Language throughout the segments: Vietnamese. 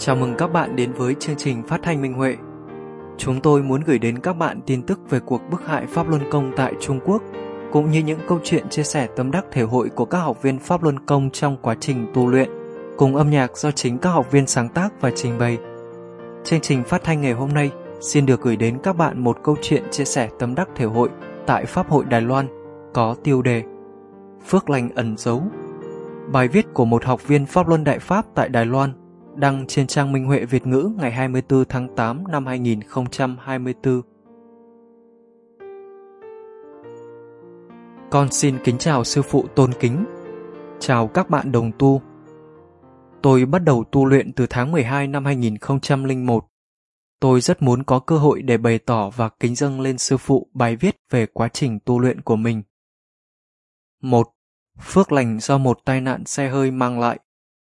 Chào mừng các bạn đến với chương trình phát thanh Minh Huệ. Chúng tôi muốn gửi đến các bạn tin tức về cuộc bức hại Pháp Luân Công tại Trung Quốc, cũng như những câu chuyện chia sẻ tâm đắc thể hội của các học viên Pháp Luân Công trong quá trình tu luyện, cùng âm nhạc do chính các học viên sáng tác và trình bày. Chương trình phát thanh ngày hôm nay xin được gửi đến các bạn một câu chuyện chia sẻ tâm đắc thể hội tại Pháp hội Đài Loan, có tiêu đề Phước lành ẩn giấu. Bài viết của một học viên Pháp Luân Đại Pháp tại Đài Loan, đăng trên trang Minh Huệ Việt ngữ ngày 24 tháng 8 năm 2024. Con xin kính chào sư phụ tôn kính. Chào các bạn đồng tu. Tôi bắt đầu tu luyện từ tháng 12 năm 2001. Tôi rất muốn có cơ hội để bày tỏ và kính dâng lên sư phụ bài viết về quá trình tu luyện của mình. 1. Phước lành do một tai nạn xe hơi mang lại.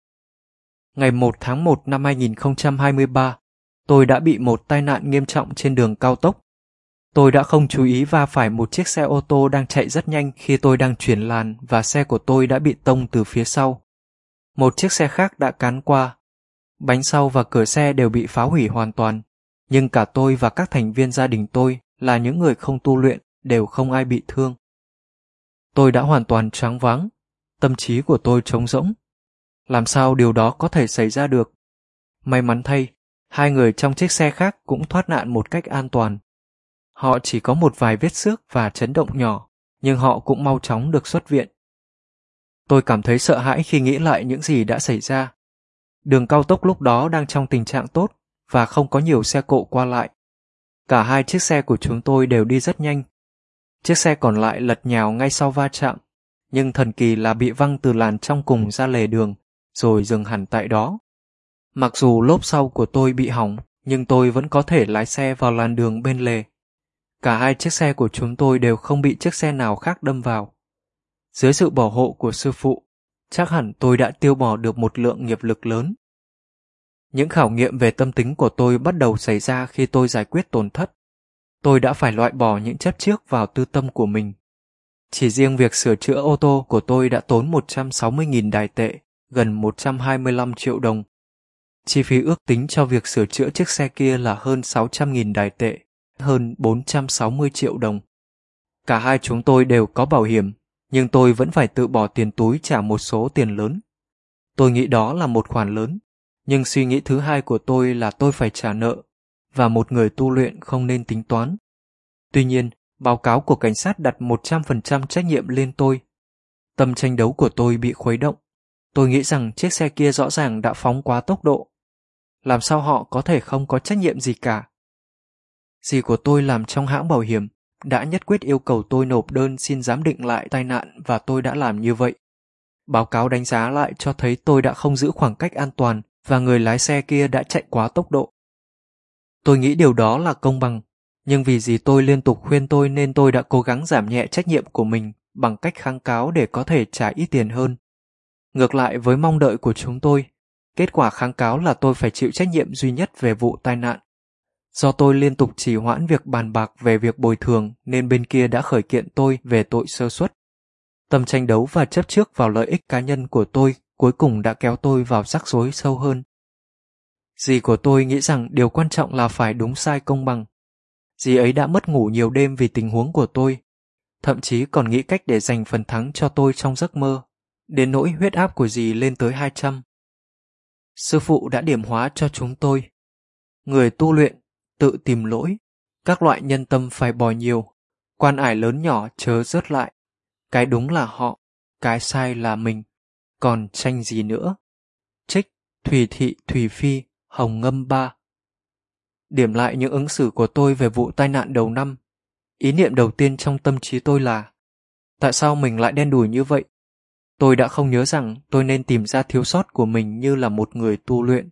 Ngày 1 tháng 1 năm 2023, tôi đã bị một tai nạn nghiêm trọng trên đường cao tốc. Tôi đã không chú ý va phải một chiếc xe ô tô đang chạy rất nhanh khi tôi đang chuyển làn và xe của tôi đã bị tông từ phía sau. Một chiếc xe khác đã cán qua. Bánh sau và cửa xe đều bị phá hủy hoàn toàn, nhưng cả tôi và các thành viên gia đình tôi là những người không tu luyện đều không ai bị thương. Tôi đã hoàn toàn choáng váng, tâm trí của tôi trống rỗng. Làm sao điều đó có thể xảy ra được? May mắn thay, hai người trong chiếc xe khác cũng thoát nạn một cách an toàn. Họ chỉ có một vài vết xước và chấn động nhỏ, nhưng họ cũng mau chóng được xuất viện. Tôi cảm thấy sợ hãi khi nghĩ lại những gì đã xảy ra. Đường cao tốc lúc đó đang trong tình trạng tốt và không có nhiều xe cộ qua lại. Cả hai chiếc xe của chúng tôi đều đi rất nhanh. Chiếc xe còn lại lật nhào ngay sau va chạm, nhưng thần kỳ là bị văng từ làn trong cùng ra lề đường, rồi dừng hẳn tại đó. Mặc dù lốp sau của tôi bị hỏng, nhưng tôi vẫn có thể lái xe vào làn đường bên lề. Cả hai chiếc xe của chúng tôi đều không bị chiếc xe nào khác đâm vào. Dưới sự bảo hộ của sư phụ, chắc hẳn tôi đã tiêu bỏ được một lượng nghiệp lực lớn. Những khảo nghiệm về tâm tính của tôi bắt đầu xảy ra khi tôi giải quyết tổn thất. Tôi đã phải loại bỏ những chấp trước vào tư tâm của mình. Chỉ riêng việc sửa chữa ô tô của tôi đã tốn 160.000 đài tệ, gần 125 triệu đồng. Chi phí ước tính cho việc sửa chữa chiếc xe kia là hơn 600.000 đài tệ, hơn 460 triệu đồng. Cả hai chúng tôi đều có bảo hiểm, nhưng tôi vẫn phải tự bỏ tiền túi trả một số tiền lớn. Tôi nghĩ đó là một khoản lớn, nhưng suy nghĩ thứ hai của tôi là tôi phải trả nợ, và một người tu luyện không nên tính toán. Tuy nhiên, báo cáo của cảnh sát đặt 100% trách nhiệm lên tôi. Tâm tranh đấu của tôi bị khuấy động. Tôi nghĩ rằng chiếc xe kia rõ ràng đã phóng quá tốc độ. Làm sao họ có thể không có trách nhiệm gì cả? Dì của tôi làm trong hãng bảo hiểm đã nhất quyết yêu cầu tôi nộp đơn xin giám định lại tai nạn và tôi đã làm như vậy. Báo cáo đánh giá lại cho thấy tôi đã không giữ khoảng cách an toàn và người lái xe kia đã chạy quá tốc độ. Tôi nghĩ điều đó là công bằng, nhưng vì dì tôi liên tục khuyên tôi nên tôi đã cố gắng giảm nhẹ trách nhiệm của mình bằng cách kháng cáo để có thể trả ít tiền hơn. Ngược lại với mong đợi của chúng tôi, kết quả kháng cáo là tôi phải chịu trách nhiệm duy nhất về vụ tai nạn. Do tôi liên tục trì hoãn việc bàn bạc về việc bồi thường nên bên kia đã khởi kiện tôi về tội sơ suất. Tâm tranh đấu và chấp trước vào lợi ích cá nhân của tôi cuối cùng đã kéo tôi vào rắc rối sâu hơn. Dì của tôi nghĩ rằng điều quan trọng là phải đúng sai công bằng. Dì ấy đã mất ngủ nhiều đêm vì tình huống của tôi, thậm chí còn nghĩ cách để giành phần thắng cho tôi trong giấc mơ, đến nỗi huyết áp của dì lên tới 200. Sư phụ đã điểm hóa cho chúng tôi. Người tu luyện, tự tìm lỗi, các loại nhân tâm phải bỏ nhiều, quan ải lớn nhỏ chớ rớt lại. Cái đúng là họ, cái sai là mình, còn tranh gì nữa. Trích, Thùy Thị Thùy Phi, Hồng Ngâm 3. Điểm lại những ứng xử của tôi về vụ tai nạn đầu năm. Ý niệm đầu tiên trong tâm trí tôi là tại sao mình lại đen đủi như vậy? Tôi đã không nhớ rằng tôi nên tìm ra thiếu sót của mình như là một người tu luyện.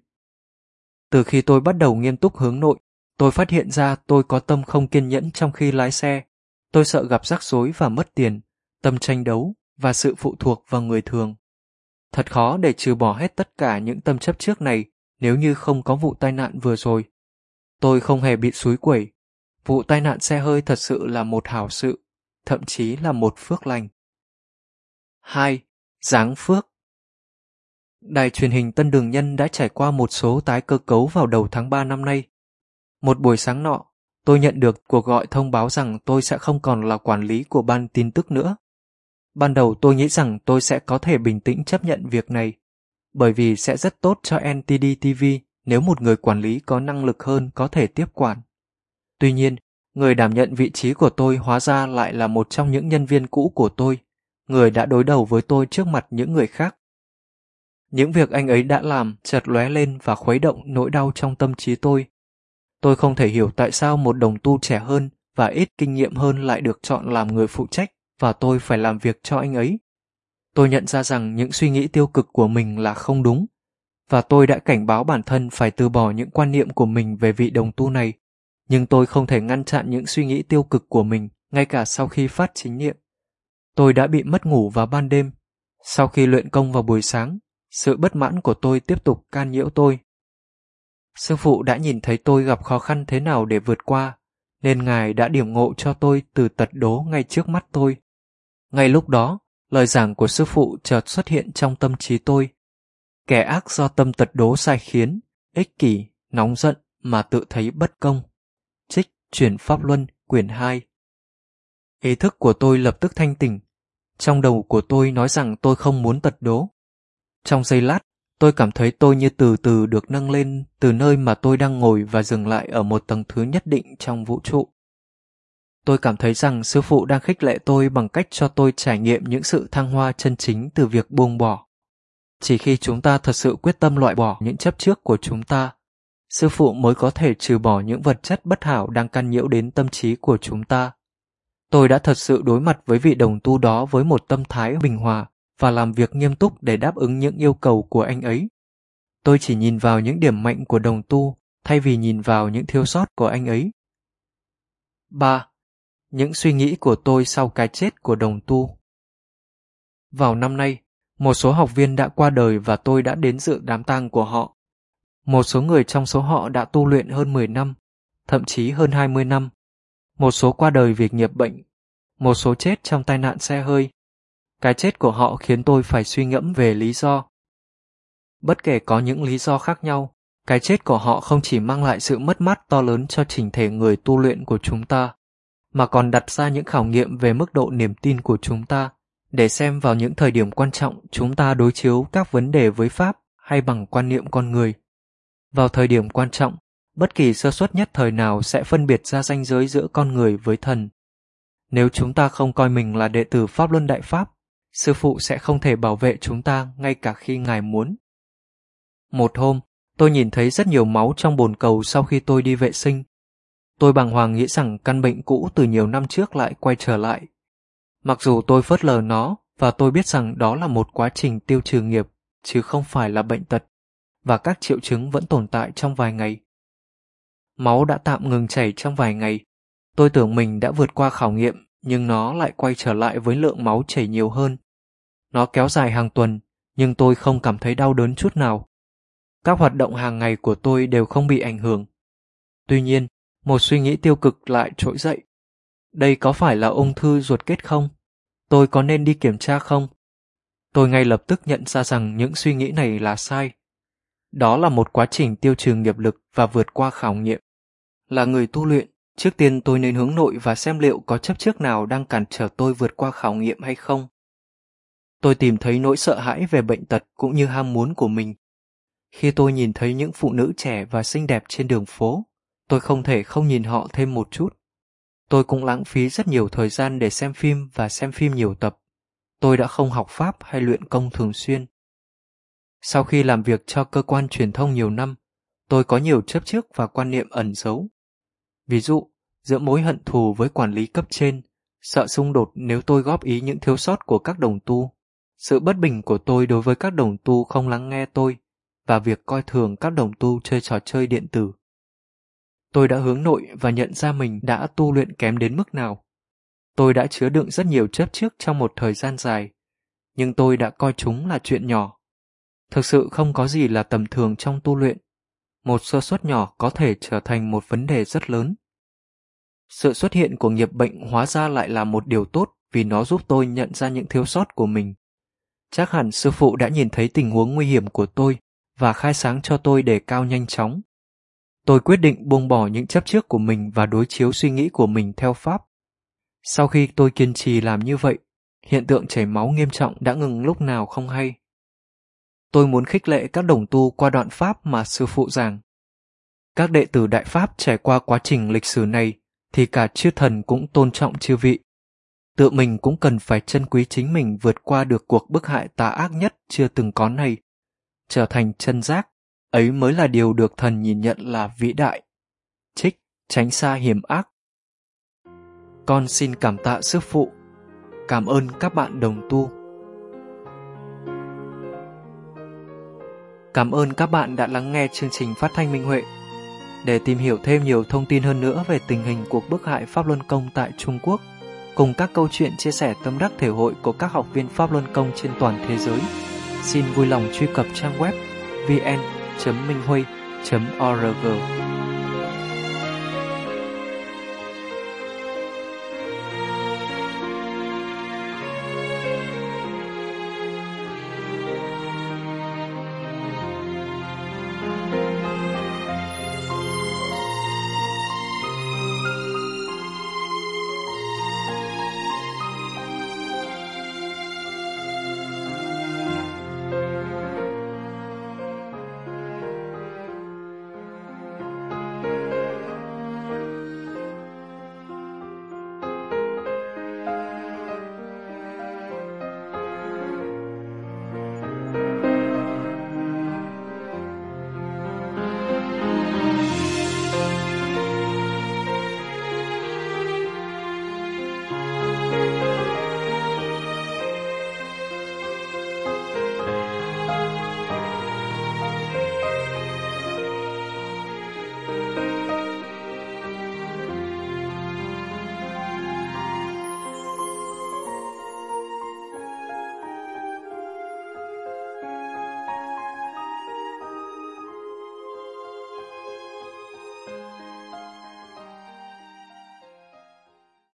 Từ khi tôi bắt đầu nghiêm túc hướng nội, tôi phát hiện ra tôi có tâm không kiên nhẫn trong khi lái xe. Tôi sợ gặp rắc rối và mất tiền, tâm tranh đấu và sự phụ thuộc vào người thường. Thật khó để trừ bỏ hết tất cả những tâm chấp trước này nếu như không có vụ tai nạn vừa rồi. Tôi không hề bị xúi quẩy. Vụ tai nạn xe hơi thật sự là một hảo sự, thậm chí là một phước lành. 2. Giáng phước. Đài truyền hình Tân Đường Nhân đã trải qua một số tái cơ cấu vào đầu tháng 3 năm nay. Một buổi sáng nọ, tôi nhận được cuộc gọi thông báo rằng tôi sẽ không còn là quản lý của ban tin tức nữa. Ban đầu tôi nghĩ rằng tôi sẽ có thể bình tĩnh chấp nhận việc này, bởi vì sẽ rất tốt cho NTD TV nếu một người quản lý có năng lực hơn có thể tiếp quản. Tuy nhiên, người đảm nhận vị trí của tôi hóa ra lại là một trong những nhân viên cũ của tôi, người đã đối đầu với tôi trước mặt những người khác. Những việc anh ấy đã làm chợt lóe lên và khuấy động nỗi đau trong tâm trí tôi. Tôi không thể hiểu tại sao một đồng tu trẻ hơn và ít kinh nghiệm hơn lại được chọn làm người phụ trách và tôi phải làm việc cho anh ấy. Tôi nhận ra rằng những suy nghĩ tiêu cực của mình là không đúng, và tôi đã cảnh báo bản thân phải từ bỏ những quan niệm của mình về vị đồng tu này, nhưng tôi không thể ngăn chặn những suy nghĩ tiêu cực của mình ngay cả sau khi phát chính niệm. Tôi đã bị mất ngủ vào ban đêm. Sau khi luyện công vào buổi sáng, sự bất mãn của tôi tiếp tục can nhiễu tôi. Sư phụ đã nhìn thấy tôi gặp khó khăn thế nào để vượt qua, nên Ngài đã điểm ngộ cho tôi từ tật đố ngay trước mắt tôi. Ngay lúc đó, lời giảng của sư phụ chợt xuất hiện trong tâm trí tôi. Kẻ ác do tâm tật đố sai khiến, ích kỷ, nóng giận mà tự thấy bất công. Trích Chuyển Pháp Luân, quyển 2. Ý thức của tôi lập tức thanh tỉnh. Trong đầu của tôi nói rằng tôi không muốn tật đố. Trong giây lát, tôi cảm thấy tôi như từ từ được nâng lên từ nơi mà tôi đang ngồi và dừng lại ở một tầng thứ nhất định trong vũ trụ. Tôi cảm thấy rằng sư phụ đang khích lệ tôi bằng cách cho tôi trải nghiệm những sự thăng hoa chân chính từ việc buông bỏ. Chỉ khi chúng ta thật sự quyết tâm loại bỏ những chấp trước của chúng ta, sư phụ mới có thể trừ bỏ những vật chất bất hảo đang căn nhiễu đến tâm trí của chúng ta. Tôi đã thật sự đối mặt với vị đồng tu đó với một tâm thái bình hòa và làm việc nghiêm túc để đáp ứng những yêu cầu của anh ấy. Tôi chỉ nhìn vào những điểm mạnh của đồng tu thay vì nhìn vào những thiếu sót của anh ấy. 3. Những suy nghĩ của tôi sau cái chết của đồng tu. Vào năm nay, một số học viên đã qua đời và tôi đã đến dự đám tang của họ. Một số người trong số họ đã tu luyện hơn 10 năm, thậm chí hơn 20 năm. Một số qua đời vì nghiệp bệnh, một số chết trong tai nạn xe hơi. Cái chết của họ khiến tôi phải suy ngẫm về lý do. Bất kể có những lý do khác nhau, cái chết của họ không chỉ mang lại sự mất mát to lớn cho chỉnh thể người tu luyện của chúng ta, mà còn đặt ra những khảo nghiệm về mức độ niềm tin của chúng ta, để xem vào những thời điểm quan trọng chúng ta đối chiếu các vấn đề với Pháp hay bằng quan niệm con người. Vào thời điểm quan trọng, bất kỳ sơ suất nhất thời nào sẽ phân biệt ra ranh giới giữa con người với thần. Nếu chúng ta không coi mình là đệ tử Pháp Luân Đại Pháp, sư phụ sẽ không thể bảo vệ chúng ta ngay cả khi Ngài muốn. Một hôm, tôi nhìn thấy rất nhiều máu trong bồn cầu sau khi tôi đi vệ sinh. Tôi bàng hoàng nghĩ rằng căn bệnh cũ từ nhiều năm trước lại quay trở lại. Mặc dù tôi phớt lờ nó và tôi biết rằng đó là một quá trình tiêu trừ nghiệp, chứ không phải là bệnh tật, và các triệu chứng vẫn tồn tại trong vài ngày. Máu đã tạm ngừng chảy trong vài ngày. Tôi tưởng mình đã vượt qua khảo nghiệm, nhưng nó lại quay trở lại với lượng máu chảy nhiều hơn. Nó kéo dài hàng tuần, nhưng tôi không cảm thấy đau đớn chút nào. Các hoạt động hàng ngày của tôi đều không bị ảnh hưởng. Tuy nhiên, một suy nghĩ tiêu cực lại trỗi dậy. Đây có phải là ung thư ruột kết không? Tôi có nên đi kiểm tra không? Tôi ngay lập tức nhận ra rằng những suy nghĩ này là sai. Đó là một quá trình tiêu trừ nghiệp lực và vượt qua khảo nghiệm. Là người tu luyện, trước tiên tôi nên hướng nội và xem liệu có chấp trước nào đang cản trở tôi vượt qua khảo nghiệm hay không. Tôi tìm thấy nỗi sợ hãi về bệnh tật cũng như ham muốn của mình. Khi tôi nhìn thấy những phụ nữ trẻ và xinh đẹp trên đường phố, tôi không thể không nhìn họ thêm một chút. Tôi cũng lãng phí rất nhiều thời gian để xem phim và xem phim nhiều tập. Tôi đã không học pháp hay luyện công thường xuyên. Sau khi làm việc cho cơ quan truyền thông nhiều năm, tôi có nhiều chấp trước và quan niệm ẩn giấu. Ví dụ, giữa mối hận thù với quản lý cấp trên, sợ xung đột nếu tôi góp ý những thiếu sót của các đồng tu, sự bất bình của tôi đối với các đồng tu không lắng nghe tôi, và việc coi thường các đồng tu chơi trò chơi điện tử. Tôi đã hướng nội và nhận ra mình đã tu luyện kém đến mức nào. Tôi đã chứa đựng rất nhiều chấp trước trong một thời gian dài, nhưng tôi đã coi chúng là chuyện nhỏ. Thực sự không có gì là tầm thường trong tu luyện. Một sơ suất nhỏ có thể trở thành một vấn đề rất lớn. Sự xuất hiện của nghiệp bệnh hóa ra lại là một điều tốt vì nó giúp tôi nhận ra những thiếu sót của mình. Chắc hẳn sư phụ đã nhìn thấy tình huống nguy hiểm của tôi và khai sáng cho tôi đề cao nhanh chóng. Tôi quyết định buông bỏ những chấp trước của mình và đối chiếu suy nghĩ của mình theo Pháp. Sau khi tôi kiên trì làm như vậy, hiện tượng chảy máu nghiêm trọng đã ngừng lúc nào không hay. Tôi muốn khích lệ các đồng tu qua đoạn Pháp mà sư phụ giảng. Các đệ tử Đại Pháp trải qua quá trình lịch sử này thì cả chư thần cũng tôn trọng chư vị. Tự mình cũng cần phải trân quý chính mình vượt qua được cuộc bức hại tà ác nhất chưa từng có này. Trở thành chân giác, ấy mới là điều được thần nhìn nhận là vĩ đại. Trích, tránh xa hiểm ác. Con xin cảm tạ sư phụ. Cảm ơn các bạn đồng tu. Cảm ơn các bạn đã lắng nghe chương trình phát thanh Minh Huệ. Để tìm hiểu thêm nhiều thông tin hơn nữa về tình hình cuộc bức hại Pháp Luân Công tại Trung Quốc, cùng các câu chuyện chia sẻ tâm đắc thể hội của các học viên Pháp Luân Công trên toàn thế giới, xin vui lòng truy cập trang web vn.minhui.org.